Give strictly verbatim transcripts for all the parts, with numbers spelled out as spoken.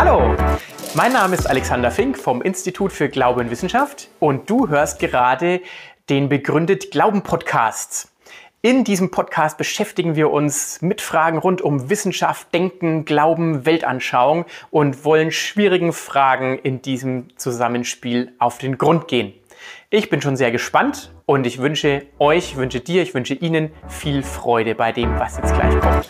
Hallo, mein Name ist Alexander Fink vom Institut für Glaube und Wissenschaft und du hörst gerade den Begründet Glauben Podcast. In diesem Podcast beschäftigen wir uns mit Fragen rund um Wissenschaft, Denken, Glauben, Weltanschauung und wollen schwierigen Fragen in diesem Zusammenspiel auf den Grund gehen. Ich bin schon sehr gespannt und ich wünsche euch, wünsche dir, ich wünsche Ihnen viel Freude bei dem, was jetzt gleich kommt.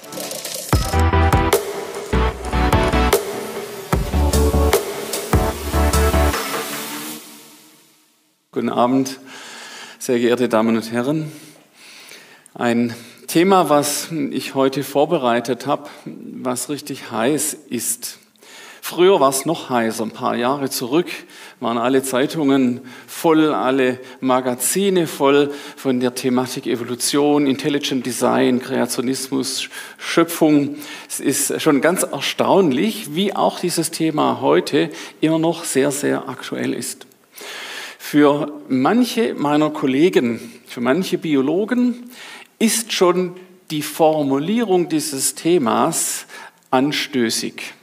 Guten Abend, sehr geehrte Damen und Herren. Ein Thema, was ich heute vorbereitet habe, was richtig heiß ist. Früher war es noch heißer, ein paar Jahre zurück waren alle Zeitungen voll, alle Magazine voll von der Thematik Evolution, Intelligent Design, Kreationismus, Schöpfung. Es ist schon ganz erstaunlich, wie auch dieses Thema heute immer noch sehr, sehr aktuell ist. Für manche meiner Kollegen, für manche Biologen ist schon die Formulierung dieses Themas anstößig.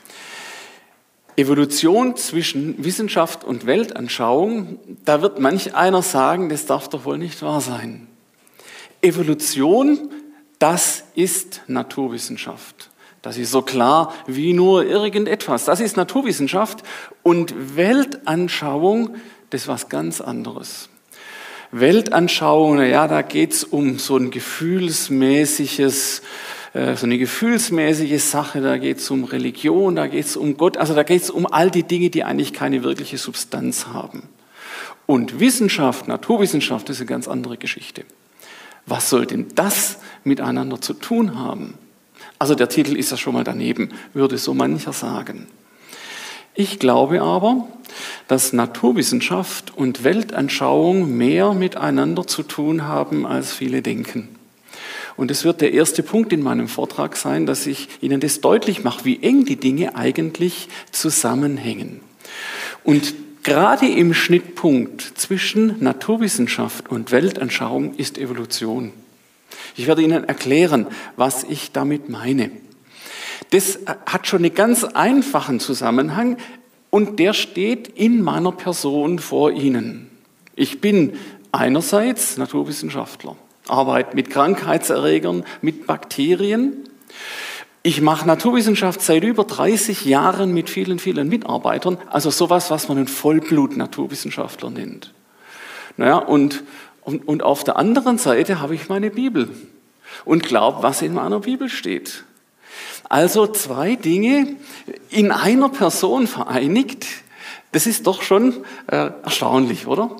Evolution zwischen Wissenschaft und Weltanschauung, da wird manch einer sagen, das darf doch wohl nicht wahr sein. Evolution, das ist Naturwissenschaft. Das ist so klar wie nur irgendetwas. Das ist Naturwissenschaft und Weltanschauung, das ist was ganz anderes. Weltanschauung, naja, da geht es um so ein gefühlsmäßiges, äh, so eine gefühlsmäßige Sache, da geht es um Religion, da geht es um Gott, also da geht es um all die Dinge, die eigentlich keine wirkliche Substanz haben. Und Wissenschaft, Naturwissenschaft, das ist eine ganz andere Geschichte. Was soll denn das miteinander zu tun haben? Also der Titel ist ja schon mal daneben, würde so mancher sagen. Ich glaube aber, dass Naturwissenschaft und Weltanschauung mehr miteinander zu tun haben, als viele denken. Und es wird der erste Punkt in meinem Vortrag sein, dass ich Ihnen das deutlich mache, wie eng die Dinge eigentlich zusammenhängen. Und gerade im Schnittpunkt zwischen Naturwissenschaft und Weltanschauung ist Evolution. Ich werde Ihnen erklären, was ich damit meine. Das hat schon einen ganz einfachen Zusammenhang und der steht in meiner Person vor Ihnen. Ich bin einerseits Naturwissenschaftler, arbeite mit Krankheitserregern, mit Bakterien. Ich mache Naturwissenschaft seit über dreißig Jahren mit vielen, vielen Mitarbeitern, also sowas, was man einen Vollblut-Naturwissenschaftler nennt. Naja, und, und, und auf der anderen Seite habe ich meine Bibel und glaube, was in meiner Bibel steht. Also zwei Dinge in einer Person vereinigt, das ist doch schon äh, erstaunlich, oder?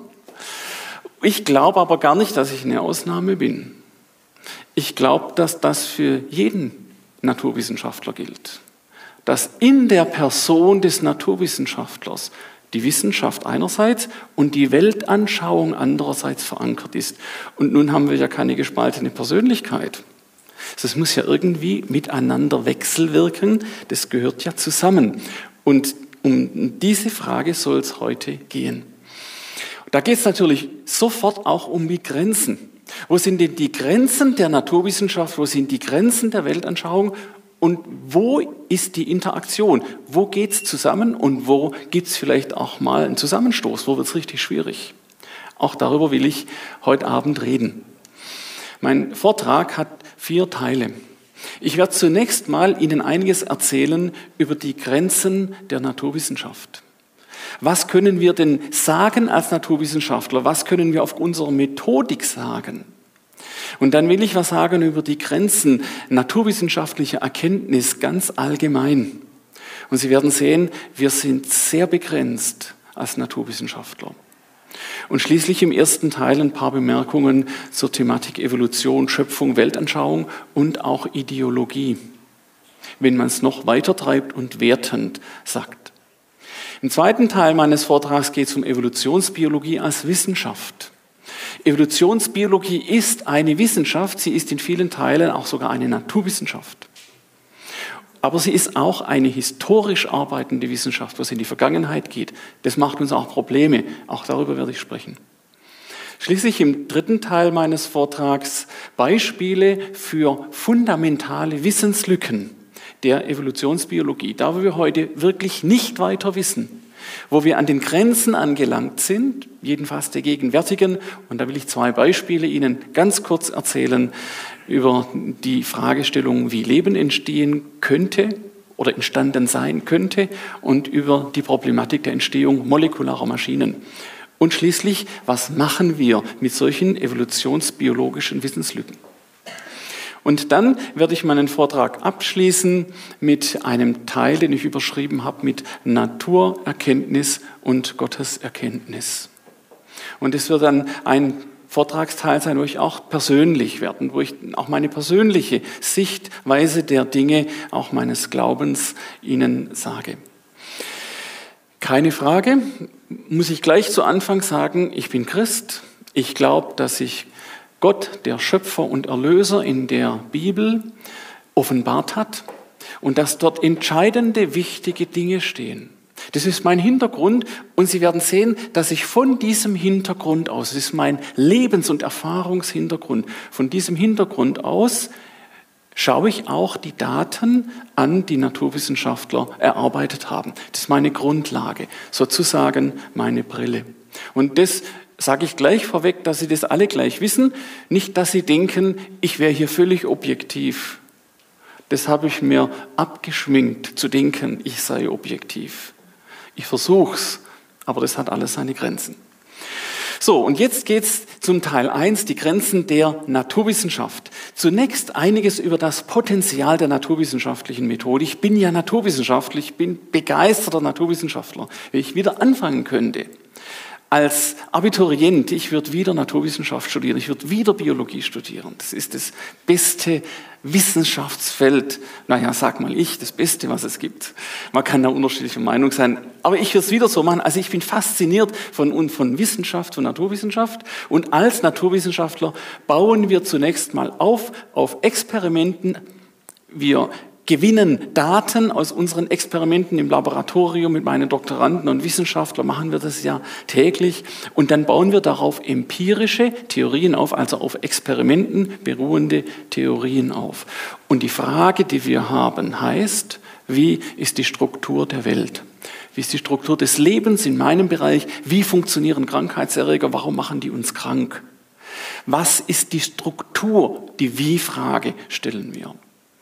Ich glaube aber gar nicht, dass ich eine Ausnahme bin. Ich glaube, dass das für jeden Naturwissenschaftler gilt. Dass in der Person des Naturwissenschaftlers die Wissenschaft einerseits und die Weltanschauung andererseits verankert ist. Und nun haben wir ja keine gespaltene Persönlichkeit. Das muss ja irgendwie miteinander wechselwirken, das gehört ja zusammen. Und um diese Frage soll es heute gehen. Da geht es natürlich sofort auch um die Grenzen. Wo sind denn die Grenzen der Naturwissenschaft, wo sind die Grenzen der Weltanschauung und wo ist die Interaktion? Wo geht es zusammen und wo gibt es vielleicht auch mal einen Zusammenstoß, wo wird es richtig schwierig? Auch darüber will ich heute Abend reden. Mein Vortrag hat vier Teile. Ich werde zunächst mal Ihnen einiges erzählen über die Grenzen der Naturwissenschaft. Was können wir denn sagen als Naturwissenschaftler? Was können wir auf unserer Methodik sagen? Und dann will ich was sagen über die Grenzen naturwissenschaftlicher Erkenntnis ganz allgemein. Und Sie werden sehen, wir sind sehr begrenzt als Naturwissenschaftler. Und schließlich im ersten Teil ein paar Bemerkungen zur Thematik Evolution, Schöpfung, Weltanschauung und auch Ideologie, wenn man es noch weiter treibt und wertend sagt. Im zweiten Teil meines Vortrags geht es um Evolutionsbiologie als Wissenschaft. Evolutionsbiologie ist eine Wissenschaft, sie ist in vielen Teilen auch sogar eine Naturwissenschaft. Aber sie ist auch eine historisch arbeitende Wissenschaft, was in die Vergangenheit geht. Das macht uns auch Probleme. Auch darüber werde ich sprechen. Schließlich im dritten Teil meines Vortrags Beispiele für fundamentale Wissenslücken der Evolutionsbiologie, da wo wir heute wirklich nicht weiter wissen, wo wir an den Grenzen angelangt sind, jedenfalls der gegenwärtigen, und da will ich zwei Beispiele Ihnen ganz kurz erzählen über die Fragestellung, wie Leben entstehen könnte oder entstanden sein könnte und über die Problematik der Entstehung molekularer Maschinen. Und schließlich, was machen wir mit solchen evolutionsbiologischen Wissenslücken? Und dann werde ich meinen Vortrag abschließen mit einem Teil, den ich überschrieben habe, mit Naturerkenntnis und Gotteserkenntnis. Und es wird dann ein Vortragsteil sein, wo ich auch persönlich werde, wo ich auch meine persönliche Sichtweise der Dinge, auch meines Glaubens Ihnen sage. Keine Frage, muss ich gleich zu Anfang sagen, ich bin Christ. Ich glaube, dass sich Gott, der Schöpfer und Erlöser in der Bibel, offenbart hat und dass dort entscheidende, wichtige Dinge stehen. Das ist mein Hintergrund und Sie werden sehen, dass ich von diesem Hintergrund aus, das ist mein Lebens- und Erfahrungshintergrund, von diesem Hintergrund aus schaue ich auch die Daten an, die Naturwissenschaftler erarbeitet haben. Das ist meine Grundlage, sozusagen meine Brille. Und das sage ich gleich vorweg, dass Sie das alle gleich wissen. Nicht, dass Sie denken, ich wäre hier völlig objektiv. Das habe ich mir abgeschminkt, zu denken, ich sei objektiv. Ich versuche es, aber das hat alles seine Grenzen. So, und jetzt geht es zum Teil eins, die Grenzen der Naturwissenschaft. Zunächst einiges über das Potenzial der naturwissenschaftlichen Methode. Ich bin ja Naturwissenschaftler, ich bin begeisterter Naturwissenschaftler. Wenn ich wieder anfangen könnte, als Abiturient, ich würde wieder Naturwissenschaft studieren, ich würde wieder Biologie studieren. Das ist das beste Wissenschaftsfeld, naja, sag mal ich, das Beste, was es gibt. Man kann da unterschiedlicher Meinung sein, aber ich würde es wieder so machen. Also ich bin fasziniert von, von Wissenschaft, von Naturwissenschaft und als Naturwissenschaftler bauen wir zunächst mal auf, auf Experimenten. Wir gewinnen Daten aus unseren Experimenten im Laboratorium mit meinen Doktoranden und Wissenschaftlern, machen wir das ja täglich. Und dann bauen wir darauf empirische Theorien auf, also auf Experimenten beruhende Theorien auf. Und die Frage, die wir haben, heißt, wie ist die Struktur der Welt? Wie ist die Struktur des Lebens in meinem Bereich? Wie funktionieren Krankheitserreger? Warum machen die uns krank? Was ist die Struktur? Die Wie-Frage stellen wir.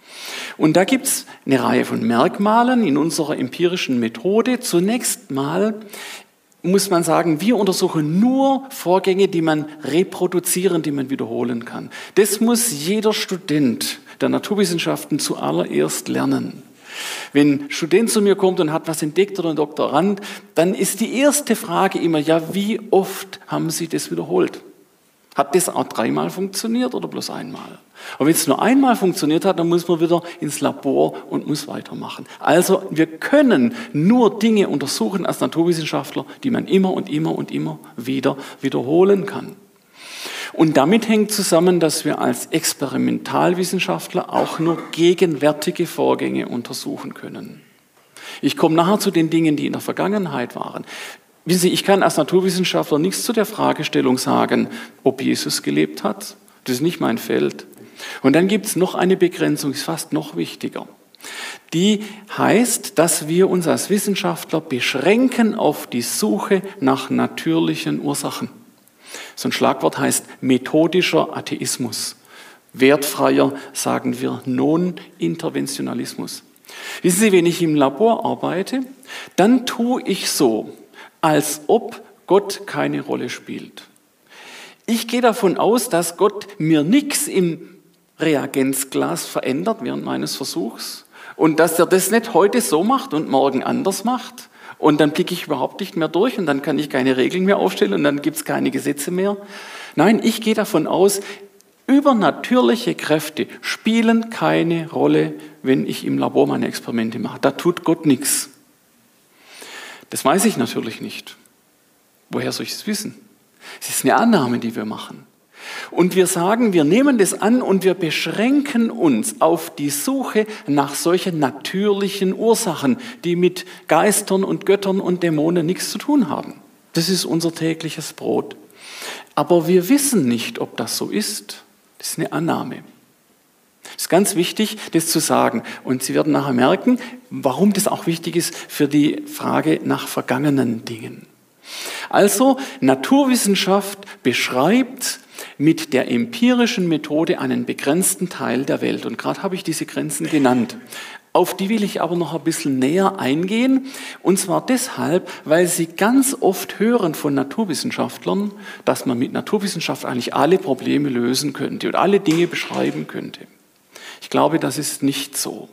Und da gibt es eine Reihe von Merkmalen in unserer empirischen Methode. Zunächst mal muss man sagen, wir untersuchen nur Vorgänge, die man reproduzieren, die man wiederholen kann. Das muss jeder Student der Naturwissenschaften zuallererst lernen. Wenn ein Student zu mir kommt und hat was entdeckt oder ein Doktorand, dann ist die erste Frage immer, ja, wie oft haben Sie das wiederholt? Hat das auch dreimal funktioniert oder bloß einmal? Aber wenn es nur einmal funktioniert hat, dann muss man wieder ins Labor und muss weitermachen. Also wir können nur Dinge untersuchen als Naturwissenschaftler, die man immer und immer und immer wieder wiederholen kann. Und damit hängt zusammen, dass wir als Experimentalwissenschaftler auch nur gegenwärtige Vorgänge untersuchen können. Ich komme nachher zu den Dingen, die in der Vergangenheit waren. Wissen Sie, ich kann als Naturwissenschaftler nichts zu der Fragestellung sagen, ob Jesus gelebt hat. Das ist nicht mein Feld. Und dann gibt es noch eine Begrenzung, ist fast noch wichtiger. Die heißt, dass wir uns als Wissenschaftler beschränken auf die Suche nach natürlichen Ursachen. So ein Schlagwort heißt methodischer Atheismus. Wertfreier sagen wir Non-Interventionalismus. Wissen Sie, wenn ich im Labor arbeite, dann tue ich so, als ob Gott keine Rolle spielt. Ich gehe davon aus, dass Gott mir nichts im Reagenzglas verändert während meines Versuchs und dass er das nicht heute so macht und morgen anders macht und dann blicke ich überhaupt nicht mehr durch und dann kann ich keine Regeln mehr aufstellen und dann gibt es keine Gesetze mehr. Nein, ich gehe davon aus, übernatürliche Kräfte spielen keine Rolle, wenn ich im Labor meine Experimente mache. Da tut Gott nichts. Das weiß ich natürlich nicht. Woher soll ich es wissen? Es ist eine Annahme, die wir machen. Und wir sagen, wir nehmen das an und wir beschränken uns auf die Suche nach solchen natürlichen Ursachen, die mit Geistern und Göttern und Dämonen nichts zu tun haben. Das ist unser tägliches Brot. Aber wir wissen nicht, ob das so ist. Das ist eine Annahme. Es Das ist ganz wichtig, das zu sagen. Und Sie werden nachher merken, warum das auch wichtig ist für die Frage nach vergangenen Dingen. Also, Naturwissenschaft beschreibt mit der empirischen Methode einen begrenzten Teil der Welt. Und gerade habe ich diese Grenzen genannt. Auf die will ich aber noch ein bisschen näher eingehen. Und zwar deshalb, weil Sie ganz oft hören von Naturwissenschaftlern, dass man mit Naturwissenschaft eigentlich alle Probleme lösen könnte und alle Dinge beschreiben könnte. Ich glaube, das ist nicht so.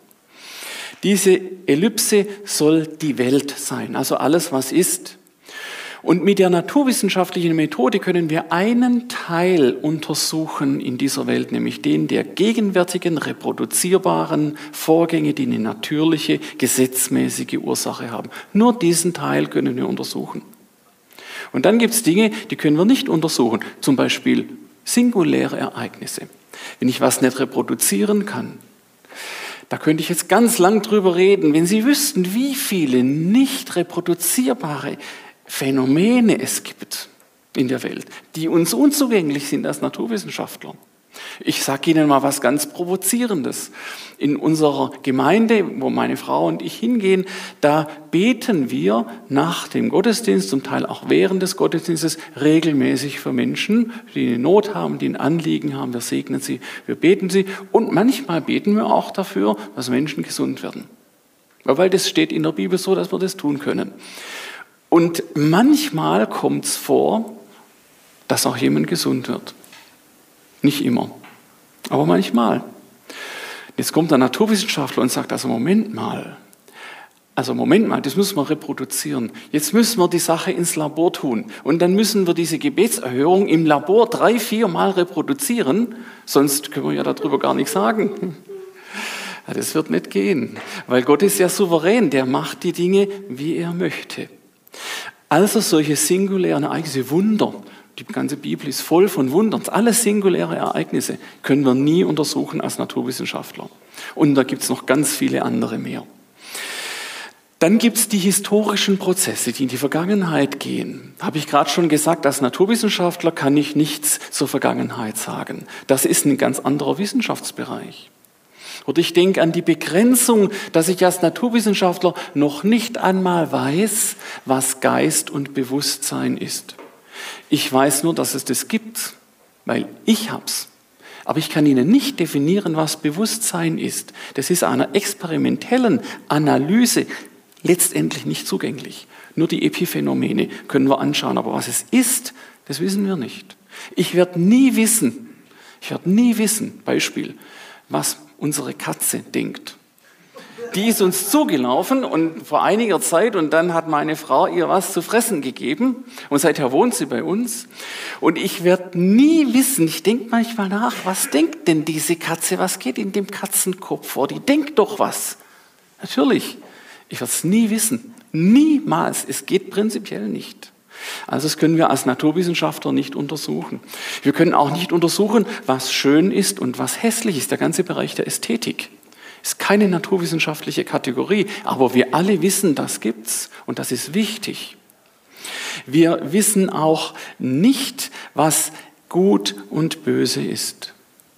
Diese Ellipse soll die Welt sein, also alles, was ist. Und mit der naturwissenschaftlichen Methode können wir einen Teil untersuchen in dieser Welt, nämlich den der gegenwärtigen, reproduzierbaren Vorgänge, die eine natürliche, gesetzmäßige Ursache haben. Nur diesen Teil können wir untersuchen. Und dann gibt es Dinge, die können wir nicht untersuchen, zum Beispiel singuläre Ereignisse. Wenn ich was nicht reproduzieren kann, da könnte ich jetzt ganz lang drüber reden, wenn Sie wüssten, wie viele nicht reproduzierbare Phänomene es gibt in der Welt, die uns unzugänglich sind als Naturwissenschaftler. Ich sage Ihnen mal was ganz Provozierendes. In unserer Gemeinde, wo meine Frau und ich hingehen, da beten wir nach dem Gottesdienst, zum Teil auch während des Gottesdienstes, regelmäßig für Menschen, die eine Not haben, die ein Anliegen haben. Wir segnen sie, wir beten sie und manchmal beten wir auch dafür, dass Menschen gesund werden. Weil das steht in der Bibel so, dass wir das tun können. Und manchmal kommt es vor, dass auch jemand gesund wird. Nicht immer, aber manchmal. Jetzt kommt der Naturwissenschaftler und sagt, also Moment mal, also Moment mal, das müssen wir reproduzieren. Jetzt müssen wir die Sache ins Labor tun. Und dann müssen wir diese Gebetserhörung im Labor drei, vier Mal reproduzieren, sonst können wir ja darüber gar nichts sagen. Ja, das wird nicht gehen, weil Gott ist ja souverän, der macht die Dinge, wie er möchte. Also solche singulären Ereignisse, Wunder, die ganze Bibel ist voll von Wundern, alle singuläre Ereignisse können wir nie untersuchen als Naturwissenschaftler. Und da gibt es noch ganz viele andere mehr. Dann gibt es die historischen Prozesse, die in die Vergangenheit gehen. Habe ich gerade schon gesagt, als Naturwissenschaftler kann ich nichts zur Vergangenheit sagen. Das ist ein ganz anderer Wissenschaftsbereich. Oder ich denke an die Begrenzung, dass ich als Naturwissenschaftler noch nicht einmal weiß, was Geist und Bewusstsein ist. Ich weiß nur, dass es das gibt, weil ich hab's. Aber ich kann Ihnen nicht definieren, was Bewusstsein ist. Das ist einer experimentellen Analyse letztendlich nicht zugänglich. Nur die Epiphänomene können wir anschauen, aber was es ist, das wissen wir nicht. Ich werde nie wissen, ich werde nie wissen, Beispiel, was unsere Katze denkt. Die ist uns zugelaufen und vor einiger Zeit und dann hat meine Frau ihr was zu fressen gegeben und seither wohnt sie bei uns und ich werde nie wissen, ich denke manchmal nach, was denkt denn diese Katze, was geht in dem Katzenkopf vor, die denkt doch was. Natürlich, ich werde es nie wissen, niemals, es geht prinzipiell nicht. Also das können wir als Naturwissenschaftler nicht untersuchen. Wir können auch nicht untersuchen, was schön ist und was hässlich ist. Der ganze Bereich der Ästhetik ist keine naturwissenschaftliche Kategorie, aber wir alle wissen, das gibt's und das ist wichtig. Wir wissen auch nicht, was gut und böse ist.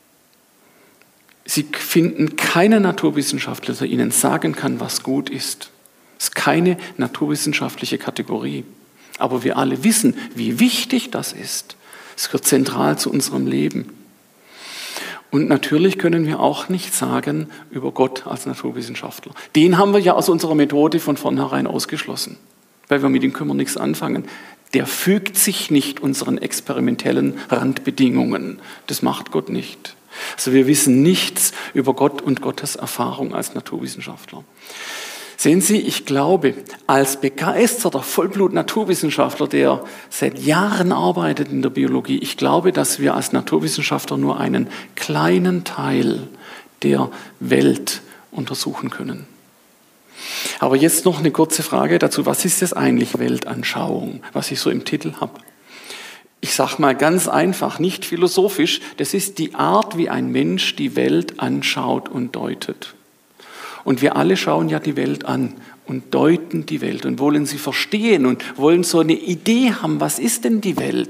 Sie finden keinen Naturwissenschaftler, der Ihnen sagen kann, was gut ist. Das ist keine naturwissenschaftliche Kategorie. Aber wir alle wissen, wie wichtig das ist. Es gehört zentral zu unserem Leben. Und natürlich können wir auch nichts sagen über Gott als Naturwissenschaftler. Den haben wir ja aus unserer Methode von vornherein ausgeschlossen, weil wir mit ihm können wir nichts anfangen. Der fügt sich nicht unseren experimentellen Randbedingungen. Das macht Gott nicht. Also wir wissen nichts über Gott und Gottes Erfahrung als Naturwissenschaftler. Sehen Sie, ich glaube, als begeisterter Vollblut-Naturwissenschaftler, der seit Jahren arbeitet in der Biologie, ich glaube, dass wir als Naturwissenschaftler nur einen kleinen Teil der Welt untersuchen können. Aber jetzt noch eine kurze Frage dazu, was ist das eigentlich Weltanschauung, was ich so im Titel habe? Ich sage mal ganz einfach, nicht philosophisch, das ist die Art, wie ein Mensch die Welt anschaut und deutet. Und wir alle schauen ja die Welt an und deuten die Welt und wollen sie verstehen und wollen so eine Idee haben, was ist denn die Welt?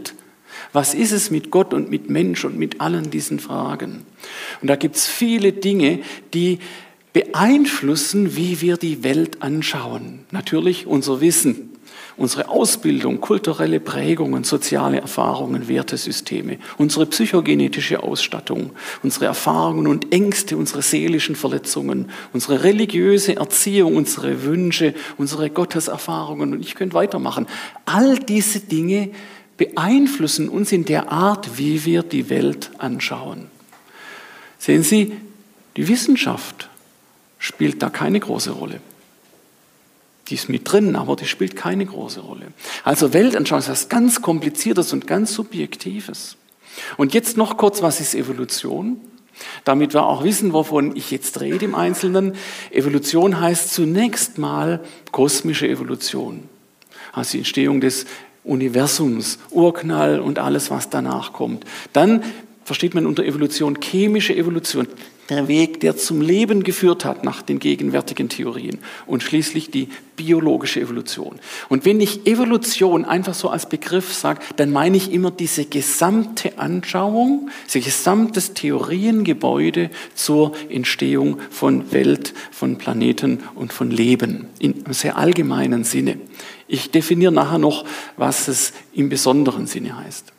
Was ist es mit Gott und mit Mensch und mit allen diesen Fragen? Und da gibt es viele Dinge, die beeinflussen, wie wir die Welt anschauen. Natürlich unser Wissen, unsere Ausbildung, kulturelle Prägungen, soziale Erfahrungen, Wertesysteme, unsere psychogenetische Ausstattung, unsere Erfahrungen und Ängste, unsere seelischen Verletzungen, unsere religiöse Erziehung, unsere Wünsche, unsere Gotteserfahrungen und ich könnte weitermachen. All diese Dinge beeinflussen uns in der Art, wie wir die Welt anschauen. Sehen Sie, die Wissenschaft spielt da keine große Rolle. Die ist mit drin, aber die spielt keine große Rolle. Also Weltanschauung ist etwas ganz Kompliziertes und ganz Subjektives. Und jetzt noch kurz, was ist Evolution? Damit wir auch wissen, wovon ich jetzt rede im Einzelnen. Evolution heißt zunächst mal kosmische Evolution. Also die Entstehung des Universums, Urknall und alles, was danach kommt. Dann versteht man unter Evolution chemische Evolution, der Weg, der zum Leben geführt hat nach den gegenwärtigen Theorien. Und schließlich die biologische Evolution. Und wenn ich Evolution einfach so als Begriff sage, dann meine ich immer diese gesamte Anschauung, dieses gesamte Theoriengebäude zur Entstehung von Welt, von Planeten und von Leben in einem sehr allgemeinen Sinne. Ich definiere nachher noch, was es im besonderen Sinne heißt.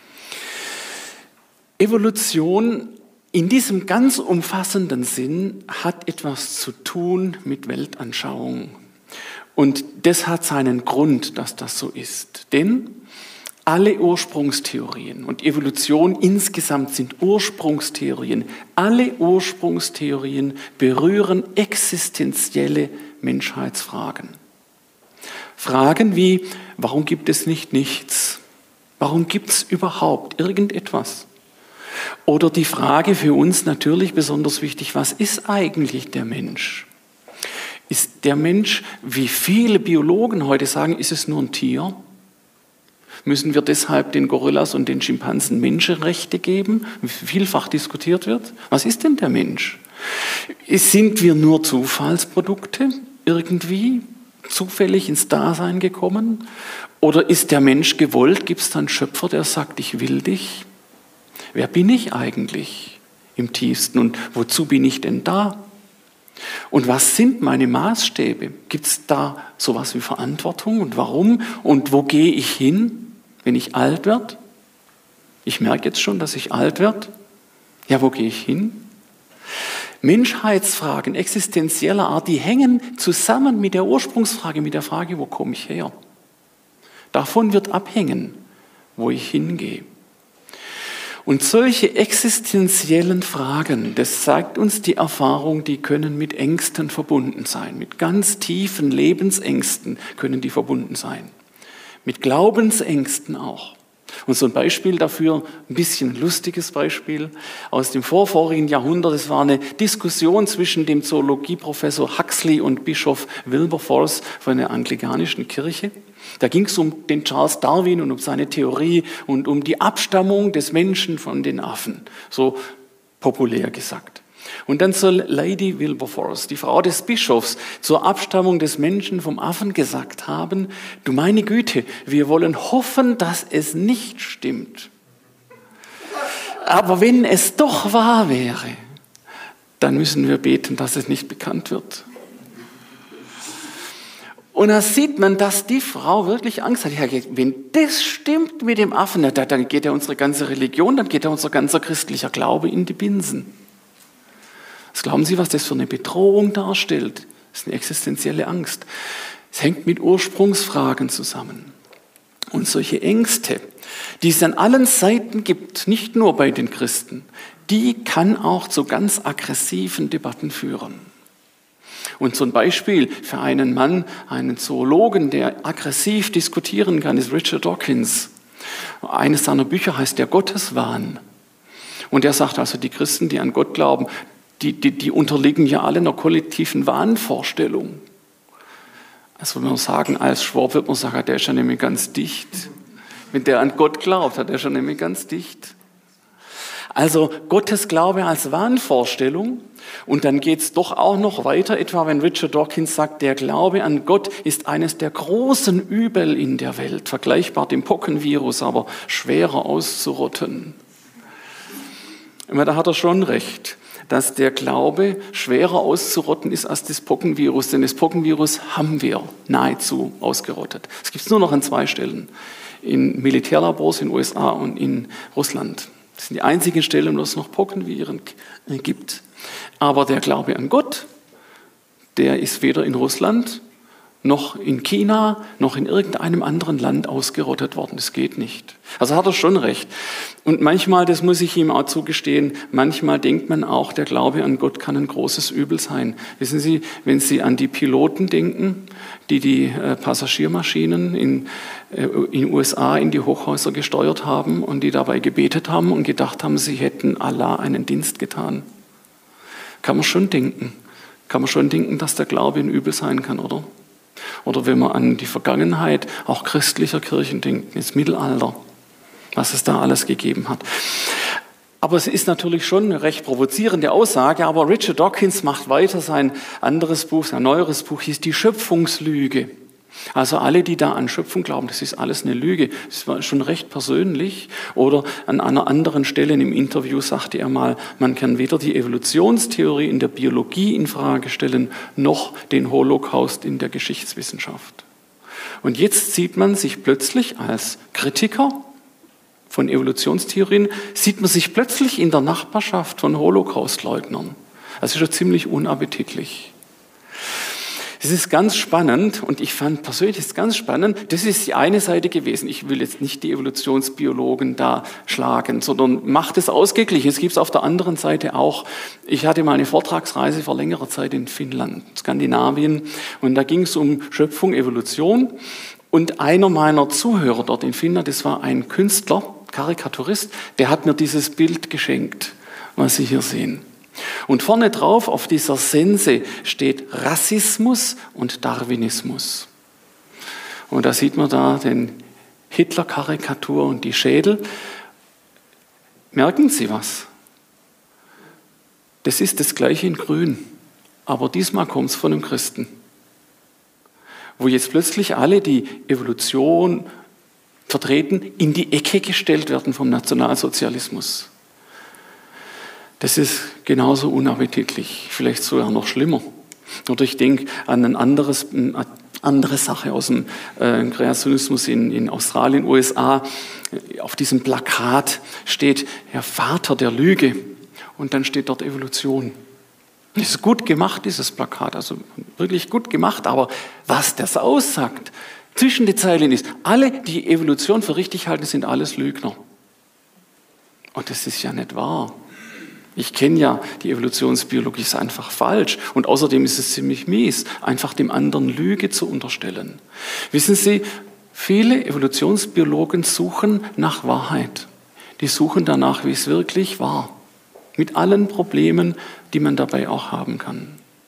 Evolution in diesem ganz umfassenden Sinn hat etwas zu tun mit Weltanschauung. Und das hat seinen Grund, dass das so ist. Denn alle Ursprungstheorien und Evolution insgesamt sind Ursprungstheorien. Alle Ursprungstheorien berühren existenzielle Menschheitsfragen. Fragen wie, warum gibt es nicht nichts? Warum gibt es überhaupt irgendetwas? Oder die Frage für uns natürlich besonders wichtig, was ist eigentlich der Mensch? Ist der Mensch, wie viele Biologen heute sagen, ist es nur ein Tier? Müssen wir deshalb den Gorillas und den Schimpansen Menschenrechte geben, wie vielfach diskutiert wird? Was ist denn der Mensch? Sind wir nur Zufallsprodukte irgendwie, zufällig ins Dasein gekommen? Oder ist der Mensch gewollt? Gibt es da einen Schöpfer, der sagt, ich will dich? Wer bin ich eigentlich im tiefsten und wozu bin ich denn da? Und was sind meine Maßstäbe? Gibt es da sowas wie Verantwortung und warum? Und wo gehe ich hin, wenn ich alt werde? Ich merke jetzt schon, dass ich alt werde. Ja, wo gehe ich hin? Menschheitsfragen existenzieller Art, die hängen zusammen mit der Ursprungsfrage, mit der Frage, wo komme ich her? Davon wird abhängen, wo ich hingehe. Und solche existenziellen Fragen, das zeigt uns die Erfahrung, die können mit Ängsten verbunden sein. Mit ganz tiefen Lebensängsten können die verbunden sein. Mit Glaubensängsten auch. Und so ein Beispiel dafür, ein bisschen lustiges Beispiel aus dem vorvorigen Jahrhundert. Es war eine Diskussion zwischen dem Zoologieprofessor Huxley und Bischof Wilberforce von der anglikanischen Kirche. Da ging es um den Charles Darwin und um seine Theorie und um die Abstammung des Menschen von den Affen, so populär gesagt. Und dann soll Lady Wilberforce, die Frau des Bischofs, zur Abstammung des Menschen vom Affen gesagt haben, du meine Güte, wir wollen hoffen, dass es nicht stimmt. Aber wenn es doch wahr wäre, dann müssen wir beten, dass es nicht bekannt wird. Und da sieht man, dass die Frau wirklich Angst hat. Ja, wenn das stimmt mit dem Affen, dann geht ja unsere ganze Religion, dann geht ja unser ganzer christlicher Glaube in die Binsen. Was glauben Sie, was das für eine Bedrohung darstellt? Das ist eine existenzielle Angst. Es hängt mit Ursprungsfragen zusammen. Und solche Ängste, die es an allen Seiten gibt, nicht nur bei den Christen, die kann auch zu ganz aggressiven Debatten führen. Und so ein Beispiel für einen Mann, einen Zoologen, der aggressiv diskutieren kann, ist Richard Dawkins. Eines seiner Bücher heißt Der Gotteswahn. Und er sagt also, die Christen, die an Gott glauben, die, die, die unterliegen ja alle einer kollektiven Wahnvorstellung. Also wenn wir sagen, als Schwab wird man sagen, der ist ja nämlich ganz dicht. Wenn der an Gott glaubt, hat er schon nämlich ganz dicht. Also Gottes Glaube als Wahnvorstellung. Und dann geht es doch auch noch weiter, etwa wenn Richard Dawkins sagt, der Glaube an Gott ist eines der großen Übel in der Welt, vergleichbar dem Pockenvirus, aber schwerer auszurotten. Da hat er schon recht, dass der Glaube schwerer auszurotten ist als das Pockenvirus, denn das Pockenvirus haben wir nahezu ausgerottet. Es gibt es nur noch an zwei Stellen, in Militärlabors in den U S A und in Russland. Das sind die einzigen Stellen, wo es noch Pockenviren gibt. Aber der Glaube an Gott, der ist weder in Russland noch in China, noch in irgendeinem anderen Land ausgerottet worden. Das geht nicht. Also hat er schon recht. Und manchmal, das muss ich ihm auch zugestehen, manchmal denkt man auch, der Glaube an Gott kann ein großes Übel sein. Wissen Sie, wenn Sie an die Piloten denken, die die äh, Passagiermaschinen in äh, in den U S A in die Hochhäuser gesteuert haben und die dabei gebetet haben und gedacht haben, sie hätten Allah einen Dienst getan. Kann man schon denken. Kann man schon denken, dass der Glaube ein Übel sein kann, oder? Oder wenn man an die Vergangenheit auch christlicher Kirchen denkt, ins Mittelalter, was es da alles gegeben hat. Aber es ist natürlich schon eine recht provozierende Aussage, aber Richard Dawkins macht weiter, sein anderes Buch, sein neueres Buch hieß Die Schöpfungslüge. Also alle, die da an Schöpfung glauben, das ist alles eine Lüge. Das war schon recht persönlich. Oder an einer anderen Stelle im Interview sagte er mal, man kann weder die Evolutionstheorie in der Biologie in Frage stellen, noch den Holocaust in der Geschichtswissenschaft. Und jetzt sieht man sich plötzlich als Kritiker von Evolutionstheorien, sieht man sich plötzlich in der Nachbarschaft von Holocaustleugnern. Das ist schon ziemlich unappetitlich. Das ist ganz spannend und ich fand persönlich ist ganz spannend, das ist die eine Seite gewesen. Ich will jetzt nicht die Evolutionsbiologen da schlagen, sondern macht es ausgeglichen. Es gibt es auf der anderen Seite auch. Ich hatte mal eine Vortragsreise vor längerer Zeit in Finnland, Skandinavien, und da ging es um Schöpfung, Evolution. Und einer meiner Zuhörer dort in Finnland, das war ein Künstler, Karikaturist, der hat mir dieses Bild geschenkt, was Sie hier sehen. Und vorne drauf auf dieser Sense steht Rassismus und Darwinismus. Und da sieht man da den Hitler-Karikatur und die Schädel. Merken Sie was? Das ist das Gleiche in Grün, aber diesmal kommt es von einem Christen. Wo jetzt plötzlich alle, die Evolution vertreten, in die Ecke gestellt werden vom Nationalsozialismus. Das ist genauso unappetitlich, vielleicht sogar noch schlimmer. Oder ich denke an ein anderes, eine andere Sache aus dem äh, Kreationismus in, in Australien, U S A. Auf diesem Plakat steht der Vater der Lüge und dann steht dort Evolution. Das ist gut gemacht, dieses Plakat, also wirklich gut gemacht, aber was das aussagt, zwischen den Zeilen ist, alle, die Evolution für richtig halten, sind alles Lügner. Und das ist ja nicht wahr. Ich kenne ja die Evolutionsbiologie, ist einfach falsch. Und außerdem ist es ziemlich mies, einfach dem anderen Lüge zu unterstellen. Wissen Sie, viele Evolutionsbiologen suchen nach Wahrheit. Die suchen danach, wie es wirklich war. Mit allen Problemen, die man dabei auch haben kann.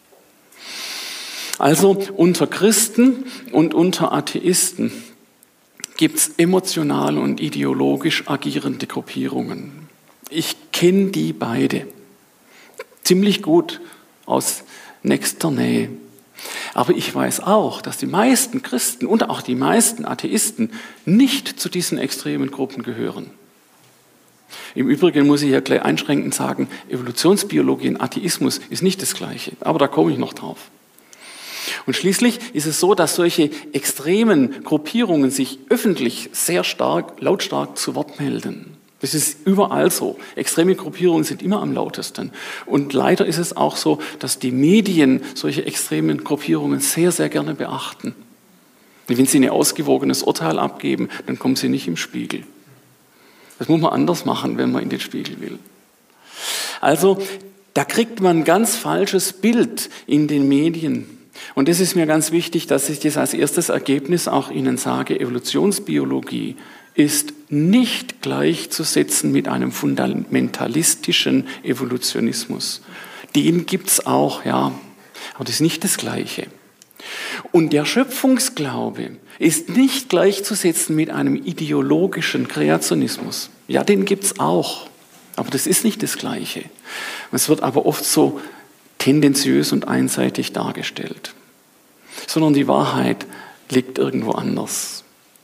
Also unter Christen und unter Atheisten gibt es emotional und ideologisch agierende Gruppierungen. Ich kenne die beide ziemlich gut aus nächster Nähe. Aber ich weiß auch, dass die meisten Christen und auch die meisten Atheisten nicht zu diesen extremen Gruppen gehören. Im Übrigen muss ich hier gleich einschränkend sagen, Evolutionsbiologie und Atheismus ist nicht das Gleiche, aber da komme ich noch drauf. Und schließlich ist es so, dass solche extremen Gruppierungen sich öffentlich sehr stark, lautstark zu Wort melden. Das ist überall so. Extreme Gruppierungen sind immer am lautesten. Und leider ist es auch so, dass die Medien solche extremen Gruppierungen sehr, sehr gerne beachten. Und wenn sie ein ausgewogenes Urteil abgeben, dann kommen sie nicht im Spiegel. Das muss man anders machen, wenn man in den Spiegel will. Also, da kriegt man ein ganz falsches Bild in den Medien. Und das ist mir ganz wichtig, dass ich das als erstes Ergebnis auch Ihnen sage. Evolutionsbiologie ist nicht gleichzusetzen mit einem fundamentalistischen Evolutionismus. Den gibt es auch, ja, aber das ist nicht das Gleiche. Und der Schöpfungsglaube ist nicht gleichzusetzen mit einem ideologischen Kreationismus. Ja, den gibt es auch. Aber das ist nicht das Gleiche. Es wird aber oft so tendenziös und einseitig dargestellt. Sondern die Wahrheit liegt irgendwo anders.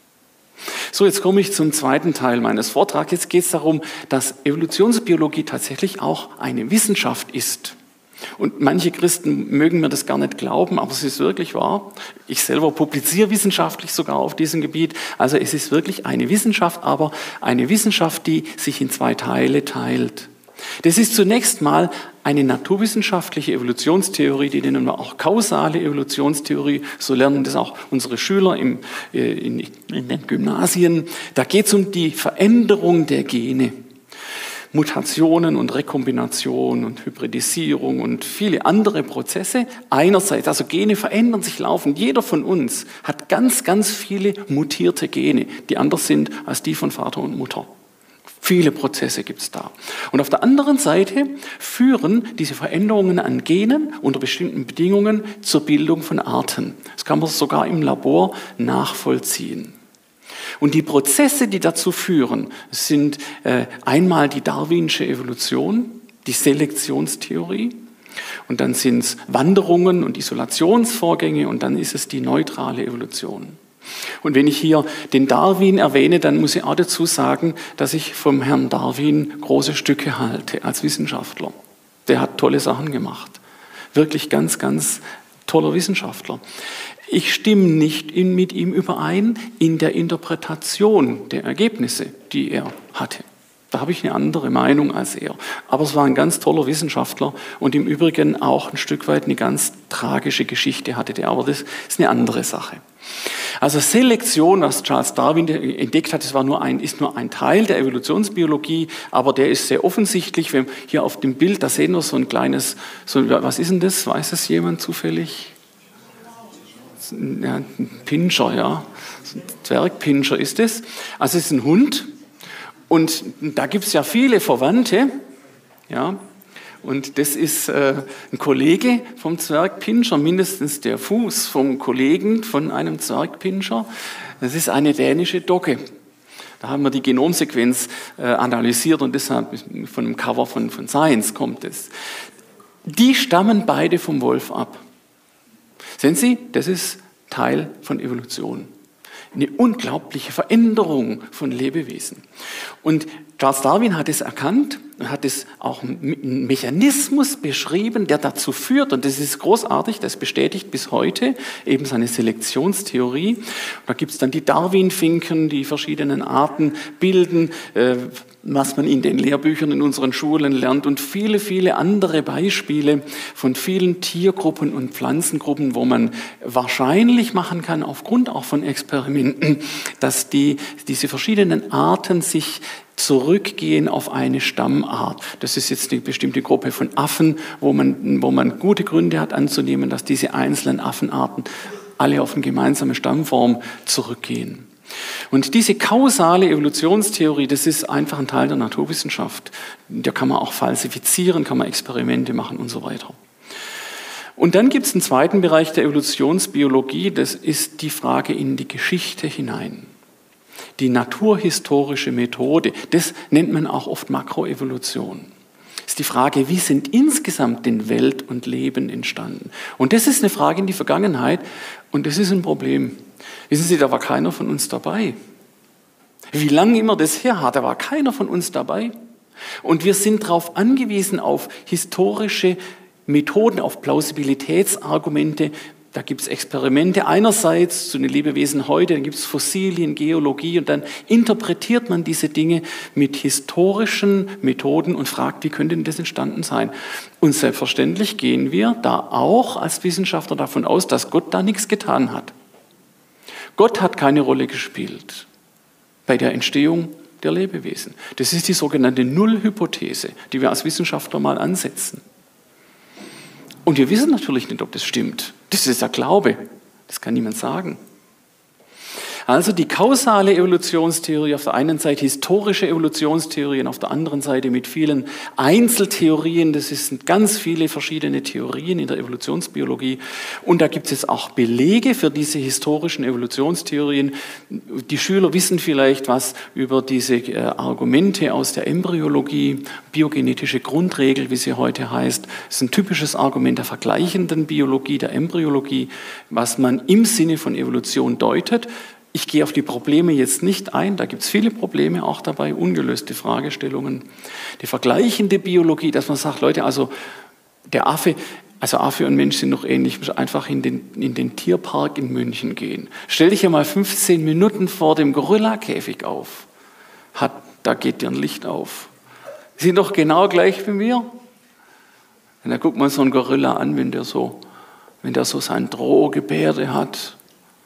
So, jetzt komme ich zum zweiten Teil meines Vortrags. Jetzt geht es darum, dass Evolutionsbiologie tatsächlich auch eine Wissenschaft ist. Und manche Christen mögen mir das gar nicht glauben, aber es ist wirklich wahr. Ich selber publiziere wissenschaftlich sogar auf diesem Gebiet. Also es ist wirklich eine Wissenschaft, aber eine Wissenschaft, die sich in zwei Teile teilt. Das ist zunächst mal eine naturwissenschaftliche Evolutionstheorie, die nennen wir auch kausale Evolutionstheorie. So lernen das auch unsere Schüler im, in, in den Gymnasien. Da geht es um die Veränderung der Gene. Mutationen und Rekombination und Hybridisierung und viele andere Prozesse. Einerseits, also Gene verändern sich laufend. Jeder von uns hat ganz, ganz viele mutierte Gene, die anders sind als die von Vater und Mutter. Viele Prozesse gibt es da. Und auf der anderen Seite führen diese Veränderungen an Genen unter bestimmten Bedingungen zur Bildung von Arten. Das kann man sogar im Labor nachvollziehen. Und die Prozesse, die dazu führen, sind äh, einmal die darwinsche Evolution, die Selektionstheorie, und dann sind es Wanderungen und Isolationsvorgänge und dann ist es die neutrale Evolution. Und wenn ich hier den Darwin erwähne, dann muss ich auch dazu sagen, dass ich vom Herrn Darwin große Stücke halte als Wissenschaftler. Der hat tolle Sachen gemacht. Wirklich ganz, ganz toller Wissenschaftler. Ich stimme nicht in, mit ihm überein in der Interpretation der Ergebnisse, die er hatte. Da habe ich eine andere Meinung als er. Aber es war ein ganz toller Wissenschaftler und im Übrigen auch ein Stück weit eine ganz tragische Geschichte hatte der. Aber das ist eine andere Sache. Also Selektion, was Charles Darwin entdeckt hat, das war nur ein, ist nur ein Teil der Evolutionsbiologie, aber der ist sehr offensichtlich. Wenn hier auf dem Bild, da sehen wir so ein kleines, so, was ist denn das? Weiß das jemand zufällig? Ja, ein Pinscher, ja. Ein Zwergpinscher ist es. Also es ist ein Hund und da gibt es ja viele Verwandte, ja. Und das ist äh, ein Kollege vom Zwergpinscher, mindestens der Fuß vom Kollegen von einem Zwergpinscher. Das ist eine dänische Dogge. Da haben wir die Genomsequenz äh, analysiert und deshalb von dem Cover von, von Science kommt es. Die stammen beide vom Wolf ab. Sehen Sie, das ist Teil von Evolution. Eine unglaubliche Veränderung von Lebewesen. Und Charles Darwin hat es erkannt und hat es auch einen Mechanismus beschrieben, der dazu führt, und das ist großartig, das bestätigt bis heute eben seine Selektionstheorie. Und da gibt es dann die Darwin-Finken, die verschiedenen Arten bilden, äh, was man in den Lehrbüchern in unseren Schulen lernt und viele, viele andere Beispiele von vielen Tiergruppen und Pflanzengruppen, wo man wahrscheinlich machen kann, aufgrund auch von Experimenten, dass die, diese verschiedenen Arten sich zurückgehen auf eine Stammart. Das ist jetzt eine bestimmte Gruppe von Affen, wo man, wo man gute Gründe hat anzunehmen, dass diese einzelnen Affenarten alle auf eine gemeinsame Stammform zurückgehen. Und diese kausale Evolutionstheorie, das ist einfach ein Teil der Naturwissenschaft. Da kann man auch falsifizieren, kann man Experimente machen und so weiter. Und dann gibt es einen zweiten Bereich der Evolutionsbiologie, das ist die Frage in die Geschichte hinein. Die naturhistorische Methode, das nennt man auch oft Makroevolution. Das ist die Frage, wie sind insgesamt denn Welt und Leben entstanden? Und das ist eine Frage in die Vergangenheit und das ist ein Problem. Wissen Sie, da war keiner von uns dabei. Wie lange immer das her hat, da war keiner von uns dabei. Und wir sind darauf angewiesen, auf historische Methoden, auf Plausibilitätsargumente. Da gibt es Experimente einerseits zu den Lebewesen heute, dann gibt es Fossilien, Geologie und dann interpretiert man diese Dinge mit historischen Methoden und fragt, wie könnte denn das entstanden sein? Und selbstverständlich gehen wir da auch als Wissenschaftler davon aus, dass Gott da nichts getan hat. Gott hat keine Rolle gespielt bei der Entstehung der Lebewesen. Das ist die sogenannte Nullhypothese, die wir als Wissenschaftler mal ansetzen. Und wir wissen natürlich nicht, ob das stimmt. Das ist der Glaube. Das kann niemand sagen. Also die kausale Evolutionstheorie auf der einen Seite, historische Evolutionstheorien auf der anderen Seite mit vielen Einzeltheorien. Das sind ganz viele verschiedene Theorien in der Evolutionsbiologie. Und da gibt es jetzt auch Belege für diese historischen Evolutionstheorien. Die Schüler wissen vielleicht was über diese äh, Argumente aus der Embryologie, biogenetische Grundregel, wie sie heute heißt. Das ist ein typisches Argument der vergleichenden Biologie, der Embryologie, was man im Sinne von Evolution deutet. Ich gehe auf die Probleme jetzt nicht ein, da gibt es viele Probleme auch dabei, ungelöste Fragestellungen. Die vergleichende Biologie, dass man sagt, Leute, also der Affe, also Affe und Mensch sind noch ähnlich, einfach in den, in den Tierpark in München gehen. Stell dich ja mal fünfzehn Minuten vor dem Gorillakäfig auf. Hat, da geht dir ein Licht auf. Sie sind doch genau gleich wie mir. Und da guckt man so einen Gorilla an, wenn der so, wenn der so sein Drohgebärde hat.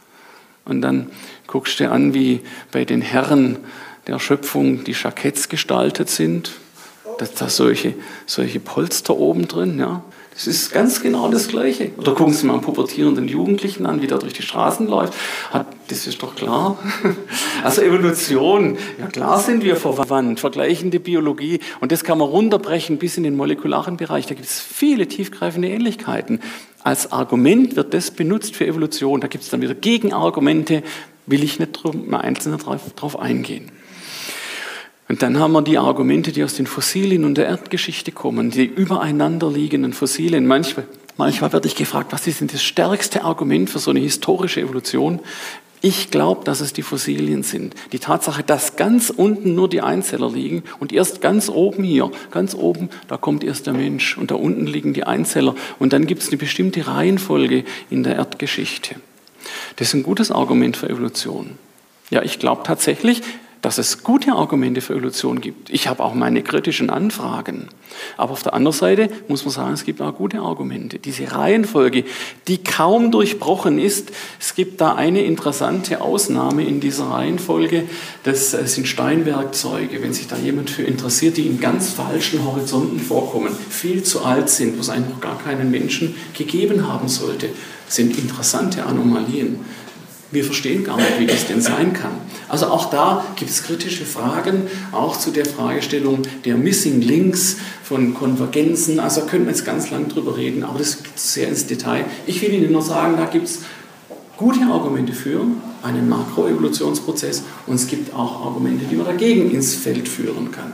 Und dann guckst du an, wie bei den Herren der Schöpfung die Jacketts gestaltet sind. Da ist da solche, solche Polster oben drin. Ja. Das ist ganz genau das Gleiche. Oder gucken Sie mal einen pubertierenden Jugendlichen an, wie der durch die Straßen läuft. Das ist doch klar. Also Evolution, ja klar sind wir verwandt, vergleichende Biologie. Und das kann man runterbrechen bis in den molekularen Bereich. Da gibt es viele tiefgreifende Ähnlichkeiten. Als Argument wird das benutzt für Evolution. Da gibt es dann wieder Gegenargumente, will ich nicht mal einzeln drauf eingehen. Und dann haben wir die Argumente, die aus den Fossilien und der Erdgeschichte kommen, die übereinander liegenden Fossilien. Manchmal, manchmal werde ich gefragt, was ist denn das stärkste Argument für so eine historische Evolution? Ich glaube, dass es die Fossilien sind. Die Tatsache, dass ganz unten nur die Einzeller liegen und erst ganz oben hier, ganz oben, da kommt erst der Mensch und da unten liegen die Einzeller. Und dann gibt es eine bestimmte Reihenfolge in der Erdgeschichte. Das ist ein gutes Argument für Evolution. Ja, ich glaube tatsächlich, dass es gute Argumente für Evolution gibt. Ich habe auch meine kritischen Anfragen. Aber auf der anderen Seite muss man sagen, es gibt auch gute Argumente. Diese Reihenfolge, die kaum durchbrochen ist, es gibt da eine interessante Ausnahme in dieser Reihenfolge, das sind Steinwerkzeuge, wenn sich da jemand für interessiert, die in ganz falschen Horizonten vorkommen, viel zu alt sind, wo es eigentlich noch gar keinen Menschen gegeben haben sollte, sind interessante Anomalien. Wir verstehen gar nicht, wie das denn sein kann. Also auch da gibt es kritische Fragen, auch zu der Fragestellung der Missing Links, von Konvergenzen. Also da können wir jetzt ganz lang drüber reden, aber das geht sehr ins Detail. Ich will Ihnen nur sagen, da gibt es gute Argumente für einen Makroevolutionsprozess und es gibt auch Argumente, die man dagegen ins Feld führen kann.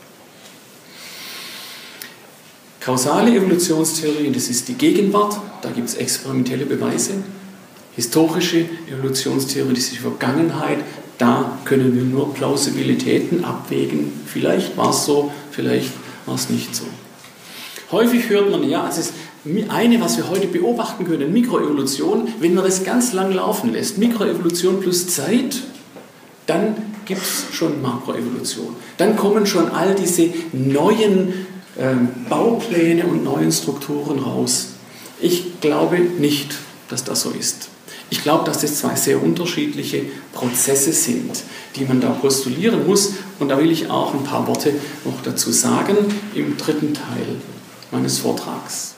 Kausale Evolutionstheorien, das ist die Gegenwart, da gibt es experimentelle Beweise. Historische Evolutionstheorie, das ist die Vergangenheit, da können wir nur Plausibilitäten abwägen. Vielleicht war es so, vielleicht war es nicht so. Häufig hört man, ja, es ist eine, was wir heute beobachten können, Mikroevolution, wenn man das ganz lang laufen lässt, Mikroevolution plus Zeit, dann gibt es schon Makroevolution. Dann kommen schon all diese neuen äh, Baupläne und neuen Strukturen raus. Ich glaube nicht, dass das so ist. Ich glaube, dass das zwei sehr unterschiedliche Prozesse sind, die man da postulieren muss. Und da will ich auch ein paar Worte noch dazu sagen im dritten Teil meines Vortrags.